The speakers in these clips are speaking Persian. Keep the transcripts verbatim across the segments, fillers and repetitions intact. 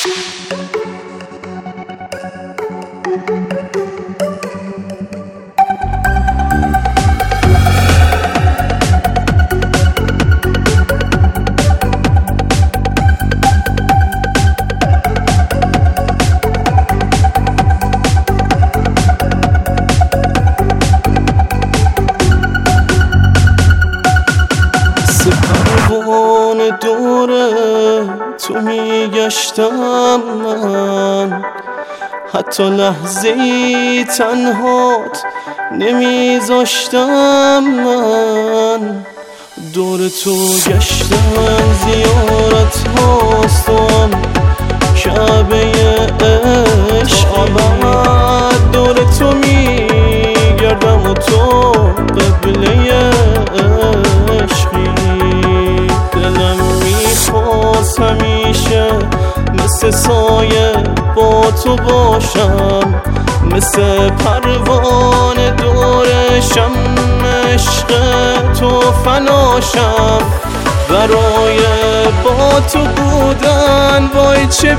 پروانه دوره تو میگشتم من، حتی لحظه‌ای تنهات نمیذاشتم من. دور تو گشتم زیارت هاست و هم کعبه عشق، ابد دور تو میگردم و تو قبله عشقی. دلم میخواست همیشه مثل سایه با تو باشم، مثل پروانه دورشم، عشق تو فناشم. برای با تو بودن وای چه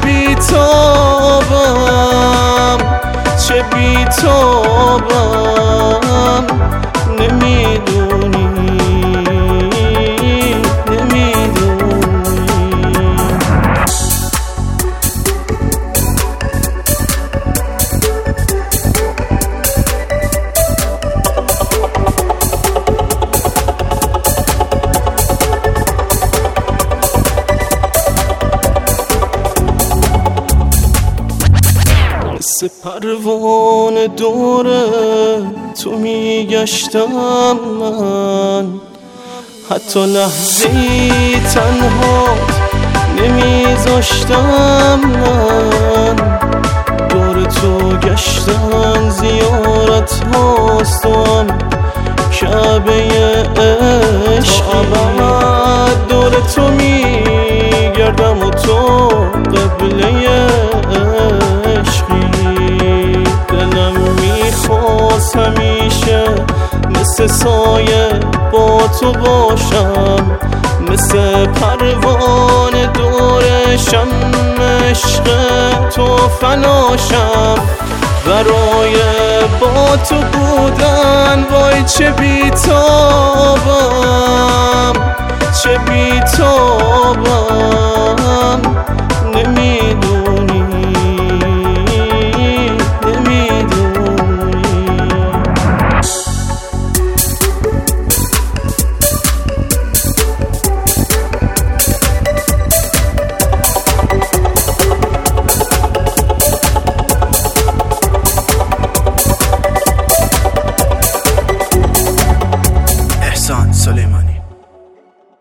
بیتابم، چه بیتابم. نمیدونی مثل پروانه دوره تو میگشتم من، حتی لحظه‌ای تنهات نمیذاشتم من. دور تو گشتم زیارت هاست و هم کعبه عشق، ابد دور تو میگردم و تو قبله همیشه مثل سایه با تو باشم، مثل پروانه دورشم، عشق تو فناشم. برای با تو بودن وای چه بیتابم، چه بیتابم.